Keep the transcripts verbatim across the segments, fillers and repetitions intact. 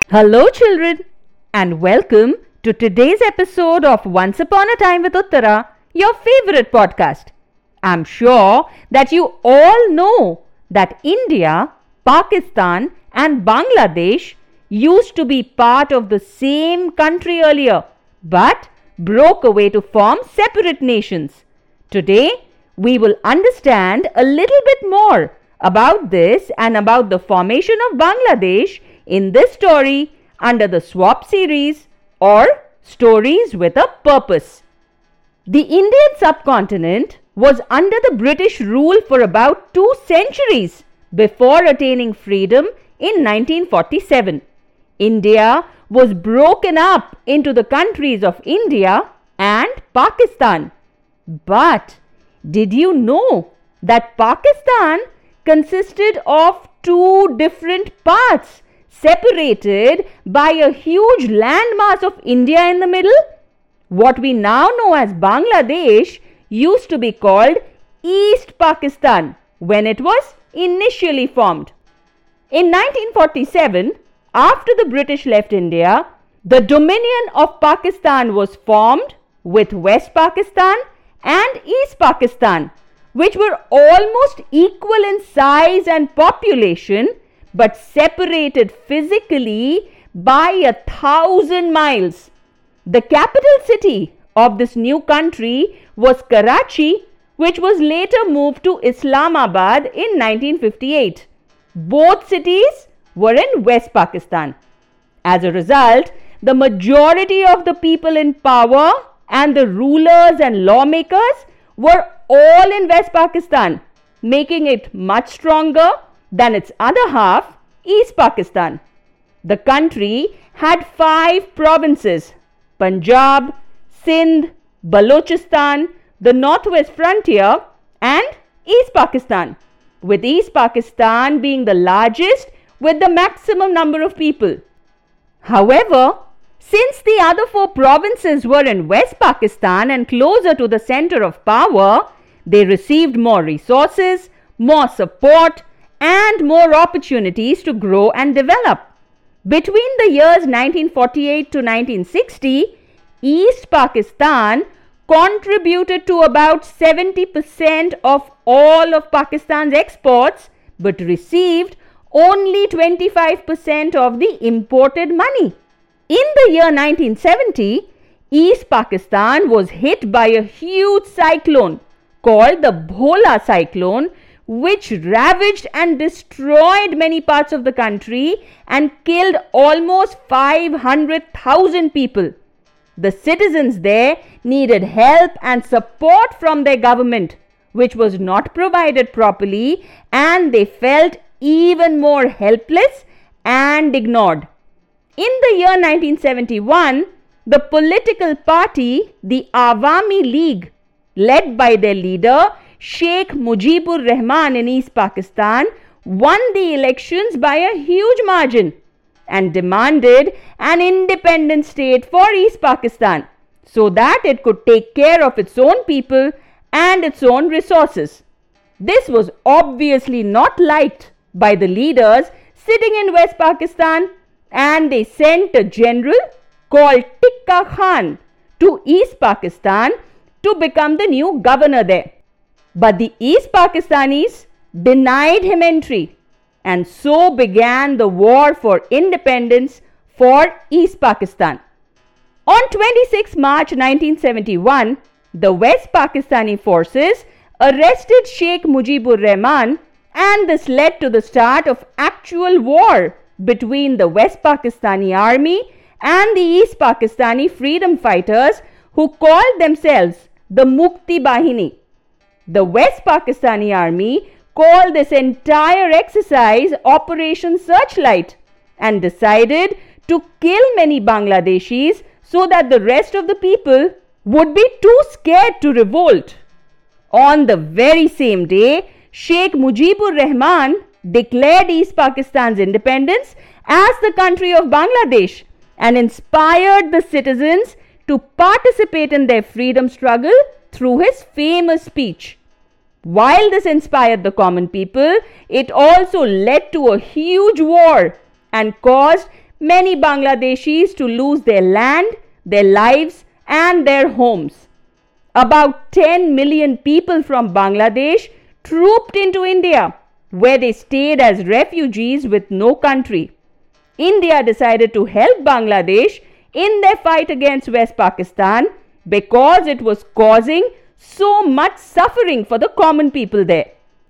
Hello, children, and welcome to today's episode of Once Upon a Time with Uttara, your favorite podcast. I'm sure that you all know that India, Pakistan, and Bangladesh used to be part of the same country earlier, but broke away to form separate nations. Today, we will understand a little bit more about this and about the formation of Bangladesh in this story under the Swap series or Stories with a Purpose. The Indian subcontinent was under the British rule for about two centuries before attaining freedom in nineteen forty-seven. India was broken up into the countries of India and Pakistan. But did you know that Pakistan consisted of two different parts separated by a huge landmass of India in the middle? What we now know as Bangladesh used to be called East Pakistan when it was initially formed. In nineteen forty-seven, after the British left India, the Dominion of Pakistan was formed with West Pakistan and East Pakistan, which were almost equal in size and population but separated physically by a thousand miles. The capital city of this new country was Karachi, which was later moved to Islamabad in nineteen fifty-eight. Both cities were in West Pakistan. As a result, the majority of the people in power and the rulers and lawmakers were all in West Pakistan, making it much stronger than its other half, East Pakistan. The country had five provinces: Punjab, Sindh, Balochistan, the Northwest Frontier, and East Pakistan, with East Pakistan being the largest with the maximum number of people. However, since the other four provinces were in West Pakistan and closer to the center of power, they received more resources, more support, and more opportunities to grow and develop. Between the years nineteen forty-eight to nineteen sixty, East Pakistan contributed to about seventy percent of all of Pakistan's exports but received only twenty-five percent of the imported money. In the year nineteen seventy, East Pakistan was hit by a huge cyclone called the Bhola cyclone, which ravaged and destroyed many parts of the country and killed almost five hundred thousand people. The citizens there needed help and support from their government, which was not provided properly, and they felt even more helpless and ignored. In the year nineteen seventy-one, the political party, the Awami League, led by their leader Sheikh Mujibur Rahman in East Pakistan, won the elections by a huge margin and demanded an independent state for East Pakistan so that it could take care of its own people and its own resources. This was obviously not liked by the leaders sitting in West Pakistan, and they sent a general called Tikka Khan to East Pakistan to become the new governor there. But the East Pakistanis denied him entry, and so began the war for independence for East Pakistan. On twenty-sixth March nineteen seventy-one, the West Pakistani forces arrested Sheikh Mujibur Rahman, and this led to the start of actual war between the West Pakistani army and the East Pakistani freedom fighters, who called themselves the Mukti Bahini. The West Pakistani army called this entire exercise Operation Searchlight and decided to kill many Bangladeshis so that the rest of the people would be too scared to revolt. On the very same day, Sheikh Mujibur Rahman declared East Pakistan's independence as the country of Bangladesh and inspired the citizens to participate in their freedom struggle through his famous speech. While this inspired the common people, it also led to a huge war and caused many Bangladeshis to lose their land, their lives, and their homes. About ten million people from Bangladesh trooped into India, where they stayed as refugees with no country. India decided to help Bangladesh in their fight against West Pakistan because it was causing so much suffering for the common people there.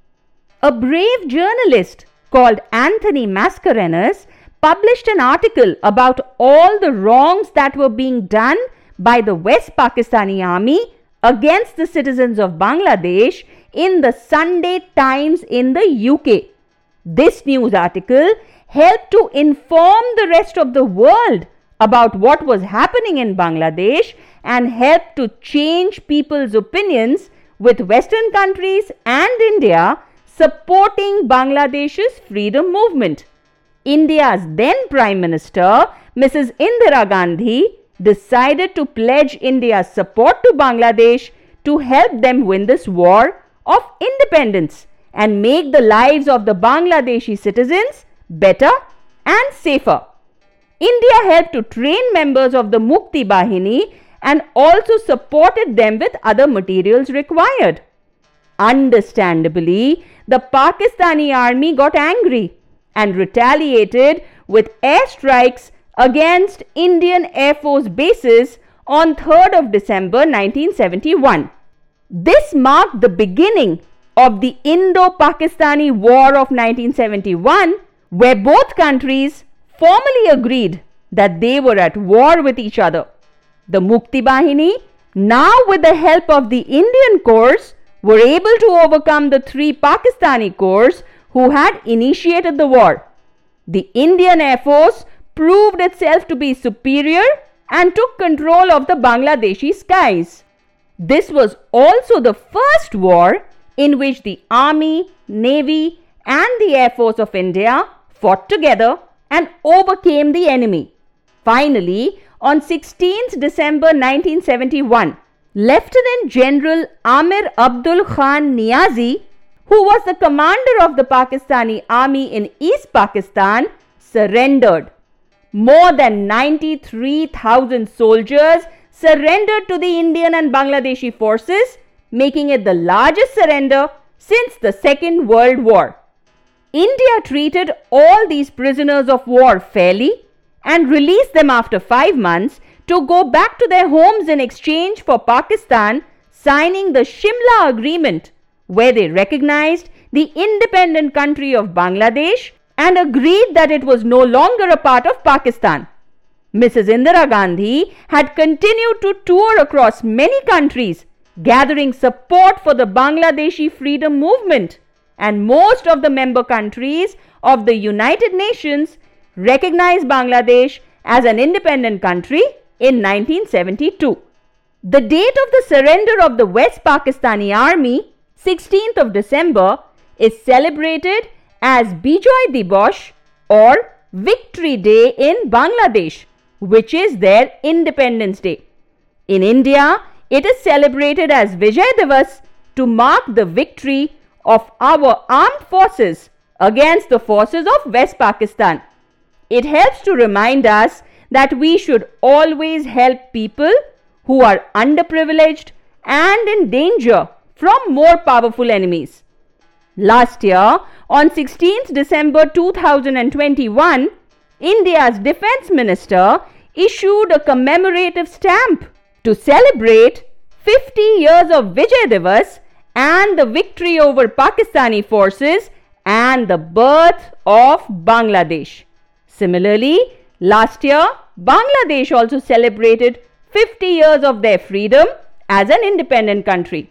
A brave journalist called Anthony Mascarenhas published an article about all the wrongs that were being done by the West Pakistani army against the citizens of Bangladesh in the Sunday Times in the U K. This news article helped to inform the rest of the world about what was happening in Bangladesh and helped to change people's opinions, with Western countries and India supporting Bangladesh's freedom movement. India's then Prime Minister, Missus Indira Gandhi, decided to pledge India's support to Bangladesh to help them win this war of independence and make the lives of the Bangladeshi citizens better and safer. India helped to train members of the Mukti Bahini and also supported them with other materials required. Understandably, the Pakistani army got angry and retaliated with airstrikes against Indian Air Force bases on third of December nineteen seventy-one. This marked the beginning of the Indo-Pakistani War of nineteen seventy-one, where both countries formally agreed that they were at war with each other. The Mukti Bahini, now with the help of the Indian Corps, were able to overcome the three Pakistani corps who had initiated the war. The Indian Air Force proved itself to be superior and took control of the Bangladeshi skies. This was also the first war in which the Army, Navy, and the Air Force of India fought together and overcame the enemy. Finally, on sixteenth December nineteen seventy-one, Lieutenant General Amir Abdul Khan Niazi, who was the commander of the Pakistani army in East Pakistan, surrendered. More than ninety-three thousand soldiers surrendered to the Indian and Bangladeshi forces, making it the largest surrender since the Second World War. India treated all these prisoners of war fairly and released them after five months to go back to their homes in exchange for Pakistan signing the Shimla Agreement, where they recognized the independent country of Bangladesh and agreed that it was no longer a part of Pakistan. Missus Indira Gandhi had continued to tour across many countries, gathering support for the Bangladeshi freedom movement, and most of the member countries of the United Nations recognized Bangladesh as an independent country in nineteen seventy-two. The date of the surrender of the West Pakistani Army, sixteenth of December, is celebrated as Bijoy Dibosh or Victory Day in Bangladesh, which is their Independence Day. In India, it is celebrated as Vijay Divas to mark the victory of our armed forces against the forces of West Pakistan. It helps to remind us that we should always help people who are underprivileged and in danger from more powerful enemies. Last year, on sixteenth December two thousand twenty-one, India's Defence Minister issued a commemorative stamp to celebrate fifty years of Vijay Divas and the victory over Pakistani forces and the birth of Bangladesh. Similarly, last year, Bangladesh also celebrated fifty years of their freedom as an independent country.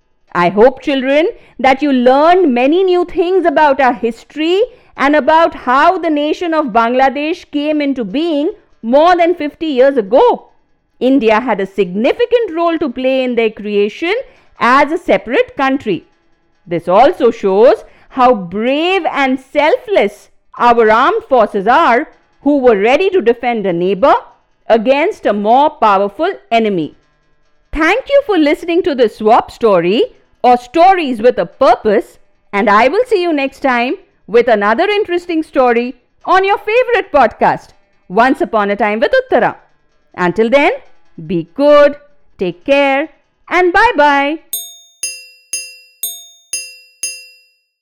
I hope, children, that you learned many new things about our history and about how the nation of Bangladesh came into being more than fifty years ago. India had a significant role to play in their creation as a separate country. This also shows how brave and selfless our armed forces are, who were ready to defend a neighbor against a more powerful enemy. Thank you for listening to the Swap Story or Stories with a Purpose, and I will see you next time with another interesting story on your favorite podcast, Once Upon a Time with Uttara. Until then, be good, take care, and bye bye.